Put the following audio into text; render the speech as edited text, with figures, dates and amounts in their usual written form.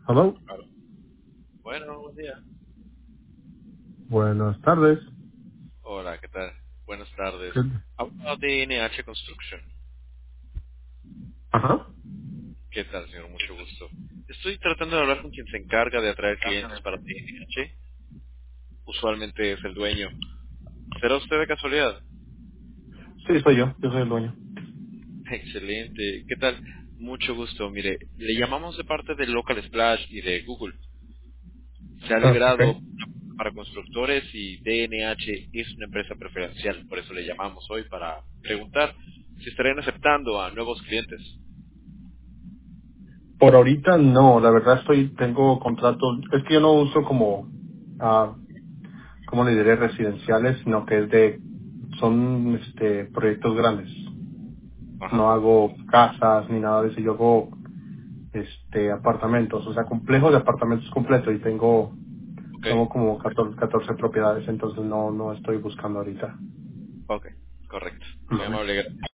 Hello. Claro. Bueno, buen día. Buenas tardes. Hola, ¿qué tal? Buenas tardes. ¿Qué? Hablo de NH Construction. Ajá. ¿Qué tal, señor? Mucho gusto. Estoy tratando de hablar con quien se encarga de atraer clientes para TNH. Usualmente es el dueño. ¿Será usted de casualidad? Sí, soy yo. Yo soy el dueño. Excelente. ¿Qué tal? Mucho gusto. Mire, le llamamos de parte de Local Splash y de Google. Se ha Ah, ok. liberado para constructores y DNH es una empresa preferencial. Por eso le llamamos hoy para preguntar si estarían aceptando a nuevos clientes. Por ahorita no, la verdad tengo contratos, es que yo no uso como, ¿cómo le diré? Residenciales, sino que son proyectos grandes. Ajá. No hago casas ni nada de eso, yo hago apartamentos, o sea, complejos de apartamentos completos y Ok. tengo como 14 propiedades, entonces no estoy buscando ahorita. Ok, correcto. Muy Ujú. amable.